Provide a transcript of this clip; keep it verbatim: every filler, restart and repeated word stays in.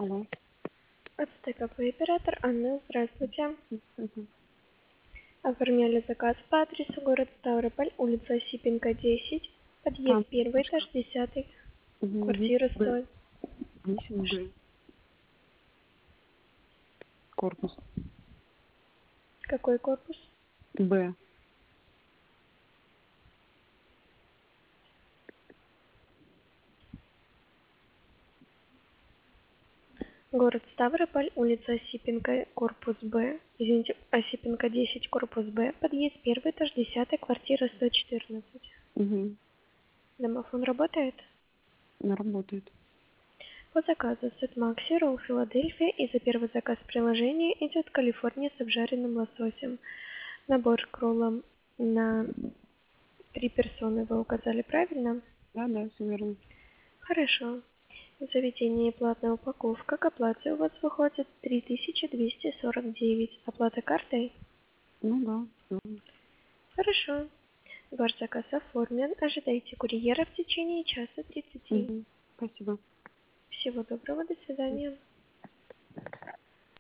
Алло. Отстыковый оператор Анна, здравствуйте. Мгм. Оформляли заказ по адресу город Ставрополь, улица Осипенко, десять, Там подъезд первый, этаж точка. десятый, Мгм. квартира Б. сто. Десять Б. Корпус. Какой корпус? Б. Город Ставрополь, улица Осипенко, корпус Б, извините, Осипенко десять, корпус Б, подъезд первый, этаж десятый, квартира сто четырнадцать. Угу. Домофон работает? Она работает. По заказу сет Макси, ролл Филадельфия, и за первый заказ приложения идет Калифорния с обжаренным лососем. Набор к роллам на три персоны вы указали правильно? Да, да, все верно. Хорошо. В заведении платная упаковка. К оплате у вас выходит три тысячи двести сорок девять. Оплата картой? Ну да, все. Хорошо. Ваш заказ оформлен. Ожидайте курьера в течение часа тридцати. Угу.